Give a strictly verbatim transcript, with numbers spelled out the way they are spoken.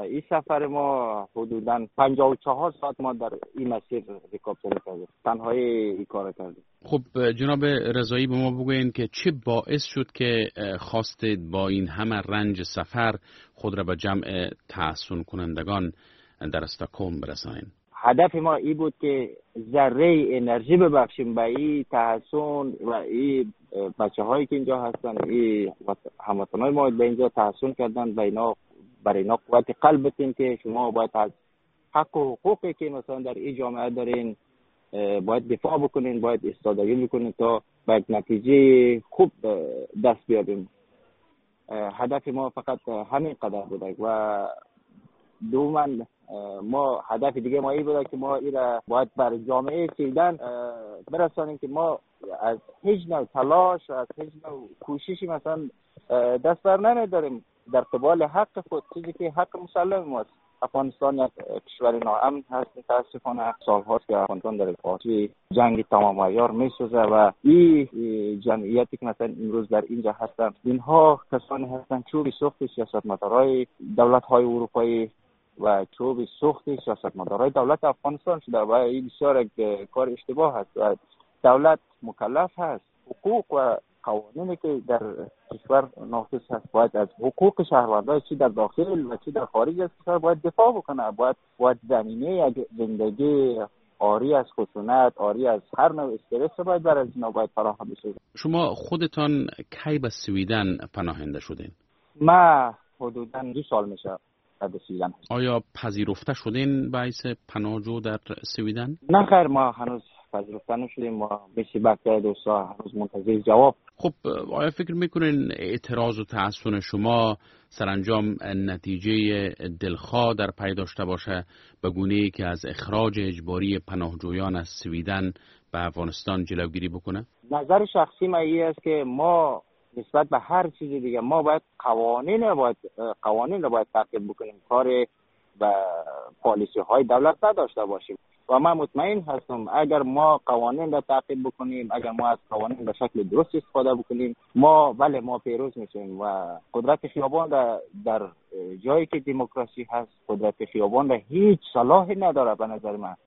این سفر ما حدوداً پنجاه و چهار ساعت ما در این مسیر ریکاپتر کردیم، تنهایی این کار کردیم. خب جناب رضایی به ما بگوین که چه باعث شد که خواستید با این همه رنج سفر خود را به جمع تحسن کنندگان در استکهلم برسانید؟ هدف ما این بود که ذره انرژی ببخشیم به این تحسن و این بچه هایی که اینجا هستن، این هموطنای ما به اینجا تحسن کردن، به اینا برای اینا قوت قلب بتیم که شما باید از حق و حقوقی که مثلا در این جامعه دارین باید دفاع بکنین، باید ایستادگی بکنین تا به یک نتیجه خوب دست بیابیم. هدف ما فقط همین قدر بوده و دوما ما هدف دیگه ما این بوده که ما این را باید بر جامعه سویدن برسانیم که ما از هیچ نوع تلاش، از هیچ نوع کوششی مثلا دست بر نمیداریم در قبال حق خود، چیزی که حق مسلم ماست. افغانستان یک کشور ناامن هست، متاسفانه سال‌هاست که افغانستان در پاچه جنگ تمام عیار می‌سوزه و این جمعیتی که مثلا امروز در اینجا هستند، اینها کسانی هستند چوب سخت سیاستمدارای دولت‌های اروپایی و چوب سخت سیاستمدارای دولت افغانستان شده و این بسیار یک کار اشتباه است و دولت مکلف هست حقوق و قوانینی که در کشور نافذ هست باید از حقوق شهروندان چی در داخل و چی در خارج از کشور باید دفاع بکنه. باید باید زمینه یک زندگی آری از خشونت، آری از هر نوع استرس باید برای اینا باید فراهم بشه. شما خودتان کی به سویدن پناهنده شدین؟ ما حدوداً دو سال میشه به سویدن. آیا پذیرفته شدین باعث پناهجو در سویدن؟ نه خیر، ما هنوز پذیرفته نشدیم، ما بسی بقیه دوستا هنوز منتظر جواب. خب آیا فکر میکنین اعتراض و تحسن شما سرانجام نتیجه دلخواه در پی داشته باشه به گونه‌ای که از اخراج اجباری پناهجویان از سویدن به افغانستان جلوگیری بکنه؟ نظر شخصی من این است که ما نسبت به هر چیز دیگه ما باید قوانین باید قوانین رو باید تعقیب بکنیم، کار به پالیسی های دولت نداشته باشیم و من مطمئن هستم اگر ما قوانین را تعقیب بکنیم، اگر ما از قوانین به شکل درست استفاده بکنیم، ما بله ما پیروز میشیم و قدرت خیابان را در جایی که دموکراسی هست، قدرت خیابان را هیچ صلاحی نداره به نظر من.